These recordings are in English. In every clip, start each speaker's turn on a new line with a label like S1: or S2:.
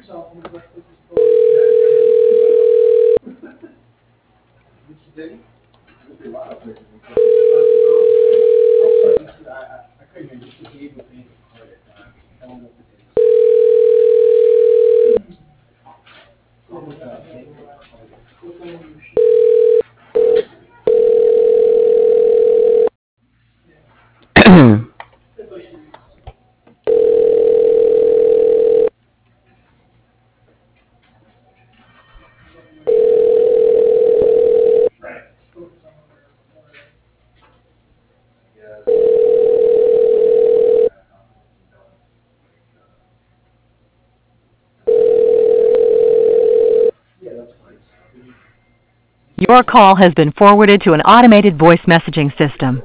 S1: Your call has been forwarded to an automated voice messaging system.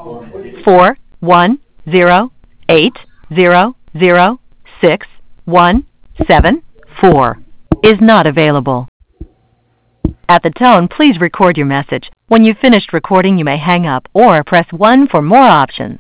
S1: 41008006174 is not available. At the tone, please record your message. When you've finished recording, you may hang up or press 1 for more options.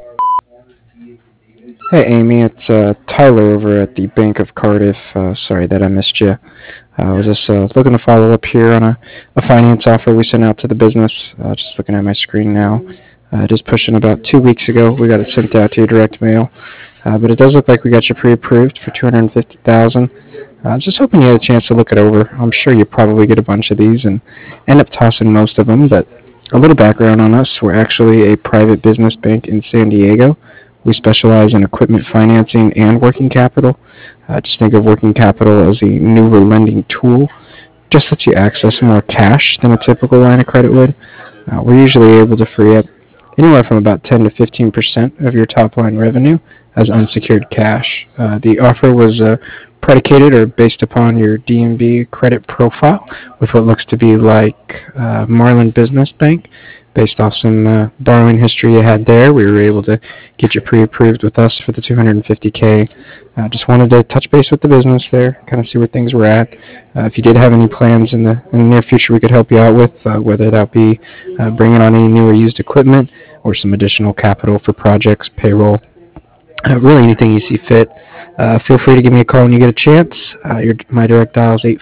S2: Hey Amy, it's Tyler over at the Bank of Cardiff. Sorry that I missed you. I was just looking to follow up here on a finance offer we sent out to the business. Just looking at my screen now. Just pushing about 2 weeks ago. We got it sent out to your direct mail. But it does look like we got you pre-approved for $250,000. I was just hoping you had a chance to look it over. I'm sure you probably get a bunch of these and end up tossing most of them. But a little background on us. We're actually a private business bank in San Diego. We specialize in equipment financing and working capital. Just think of working capital as a newer lending tool. Just lets you access more cash than a typical line of credit would. We're usually able to free up anywhere from about 10 to 15% of your top line revenue as unsecured cash. The offer was predicated or based upon your DNB credit profile with what looks to be like Marlin Business Bank. Based off some borrowing history you had there, we were able to get you pre-approved with us for the $250K. Just wanted to touch base with the business there, kind of see where things were at. If you did have any plans in the near future we could help you out with, whether that be bringing on any new or used equipment or some additional capital for projects, payroll, really anything you see fit. Feel free to give me a call when you get a chance. My direct dial is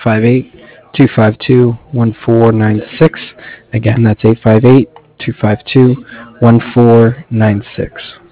S2: 858-252-1496. Again, that's 858-252-1496.